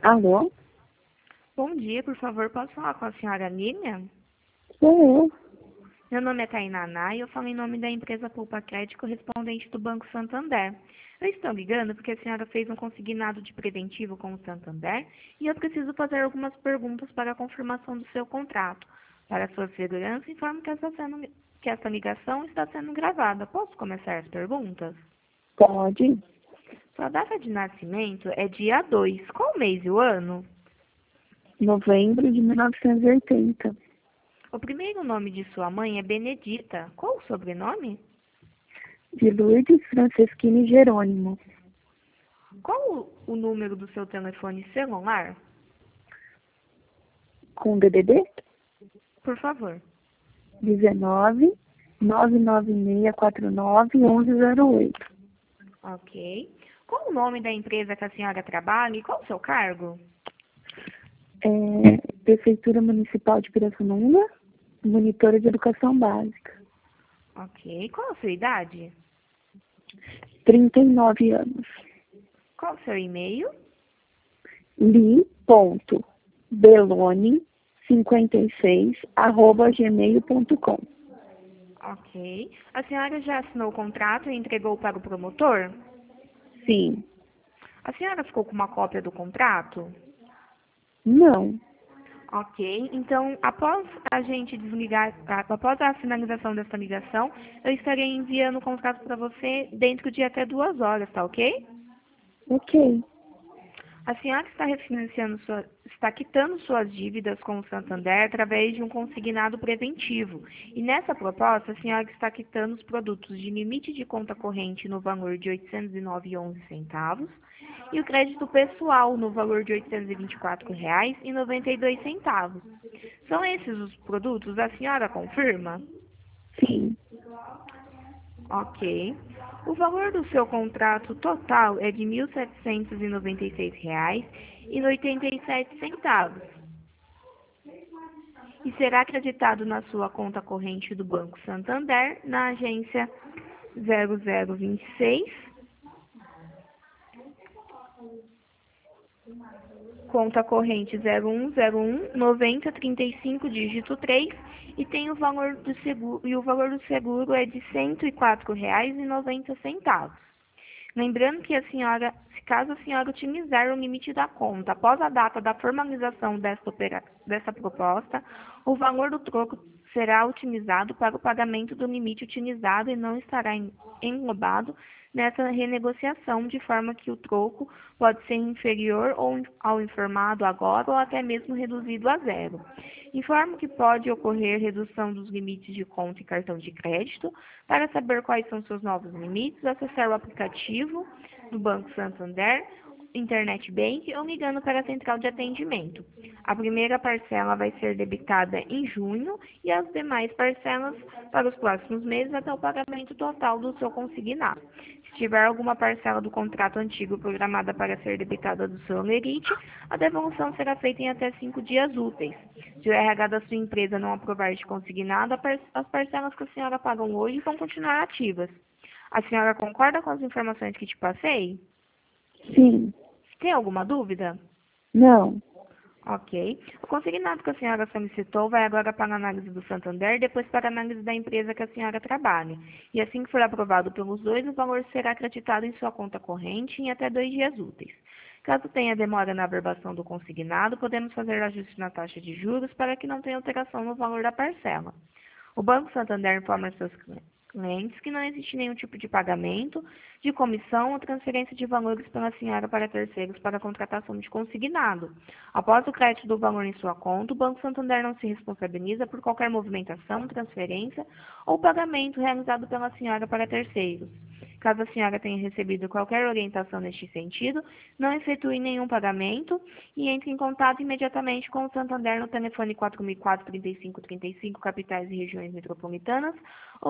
Alô? Bom dia, por favor, posso falar com a senhora Lilian? Sou eu. Meu nome é Tainaná e eu falo em nome da empresa Poupa Crédito correspondente do Banco Santander. Eu estou ligando porque a senhora fez um consignado de preventivo com o Santander e eu preciso fazer algumas perguntas para a confirmação do seu contrato. Para sua segurança, informo que essa ligação está sendo gravada. Posso começar as perguntas? Pode? Sua data de nascimento é dia 2. Qual o mês e o ano? Novembro de 1980. O primeiro nome de sua mãe é Benedita. Qual o sobrenome? De Lourdes Franceschini Jerônimo. Qual o número do seu telefone celular? Com DDD? Por favor. 19 99649 1108. Ok. Qual o nome da empresa que a senhora trabalha e qual o seu cargo? Prefeitura Municipal de Pirassununga, monitora de educação básica. Ok. Qual a sua idade? 39 anos. Qual o seu e-mail? li.belone56@gmail.com. Ok. A senhora já assinou o contrato e entregou para o promotor? Sim. A senhora ficou com uma cópia do contrato? Não. Ok, então após a finalização dessa ligação, eu estarei enviando o contrato para você dentro de até 2 horas, tá ok? Ok. A senhora está quitando suas dívidas com o Santander através de um consignado preventivo. E nessa proposta, a senhora está quitando os produtos de limite de conta corrente no valor de R$ 809,11 e o crédito pessoal no valor de R$ 824,92. São esses os produtos? A senhora confirma? Sim. Ok. O valor do seu contrato total é de R$ 1.796,87 e será acreditado na sua conta corrente do Banco Santander, na agência 0026, conta corrente 0101-9035, dígito 3, e tem o valor do seguro, e o valor do seguro é de R$ 104,90. Lembrando que caso a senhora utilizar o limite da conta após a data da formalização dessa proposta, o valor do troco será utilizado para o pagamento do limite utilizado e não estará englobado nessa renegociação, de forma que o troco pode ser inferior ao informado agora ou até mesmo reduzido a zero. Informo que pode ocorrer redução dos limites de conta e cartão de crédito. Para saber quais são seus novos limites, acessar o aplicativo do Banco Santander, Internet Bank ou ligando para a central de atendimento. A primeira parcela vai ser debitada em junho e as demais parcelas para os próximos meses até o pagamento total do seu consignado. Se tiver alguma parcela do contrato antigo programada para ser debitada do seu holerite, a devolução será feita em até 5 dias úteis. Se o RH da sua empresa não aprovar de consignado, as parcelas que a senhora pagam hoje vão continuar ativas. A senhora concorda com as informações que te passei? Sim. Tem alguma dúvida? Não. Ok. O consignado que a senhora solicitou vai agora para a análise do Santander e depois para a análise da empresa que a senhora trabalha. E assim que for aprovado pelos dois, o valor será acreditado em sua conta corrente em até 2 dias úteis. Caso tenha demora na averbação do consignado, podemos fazer ajuste na taxa de juros para que não tenha alteração no valor da parcela. O Banco Santander informa seus clientes que não existe nenhum tipo de pagamento, de comissão ou transferência de valores pela senhora para terceiros para a contratação de consignado. Após o crédito do valor em sua conta, o Banco Santander não se responsabiliza por qualquer movimentação, transferência ou pagamento realizado pela senhora para terceiros. Caso a senhora tenha recebido qualquer orientação neste sentido, não efetue nenhum pagamento e entre em contato imediatamente com o Santander no telefone 4004-3535, capitais e regiões metropolitanas, ou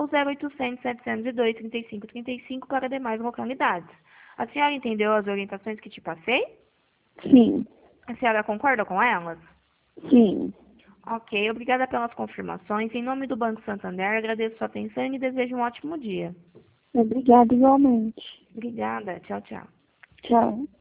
0800-702-3535 para demais localidades. A senhora entendeu as orientações que te passei? Sim. A senhora concorda com elas? Sim. Ok, obrigada pelas confirmações. Em nome do Banco Santander, agradeço sua atenção e desejo um ótimo dia. Obrigada igualmente. Obrigada. Tchau, tchau. Tchau.